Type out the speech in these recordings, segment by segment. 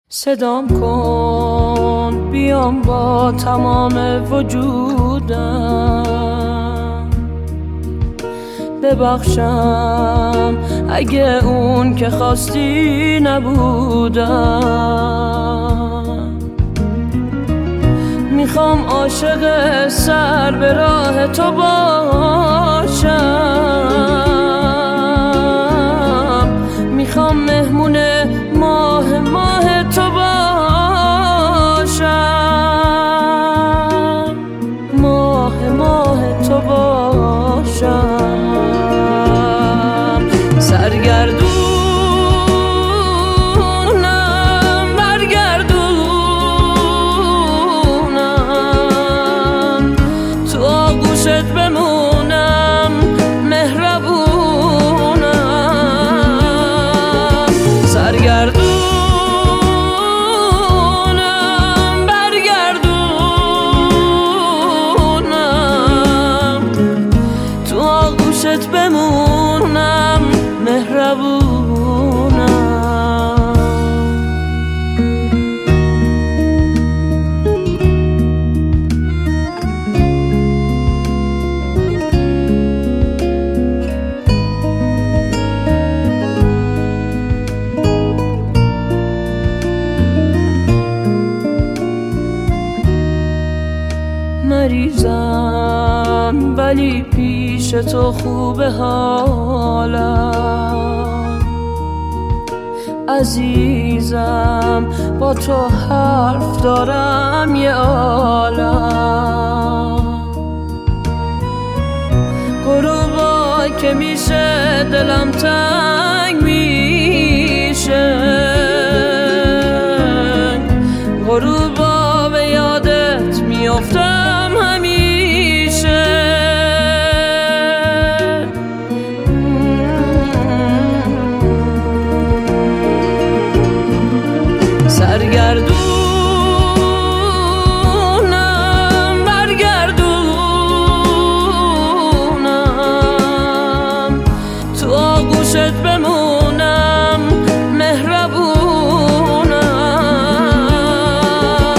صدام کن بیام با تمام وجودم، ببخشم اگه اون که خواستی نبودم. میخوام عاشق سر به راه تو باشم، میخوام مهمون ماه تو باشم، ماه تو باشم. سرگردونم برگردونم، تو آغوشت بمونم مهربونم. سرگردونم بمونم مهربونم. مریضم ولی پیش تو خوبه حالم، عزیزم با تو حرف دارم یه عالم. غروبا که میشه دلم تنگ میشه، غروبا به یادت میافتم همیشه. سرگردونم برگردونم، تو آغوشت بمونم مهربونم.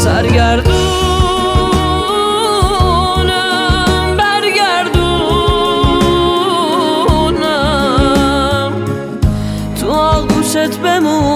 سرگردونم برگردونم، تو آغوشت بمونم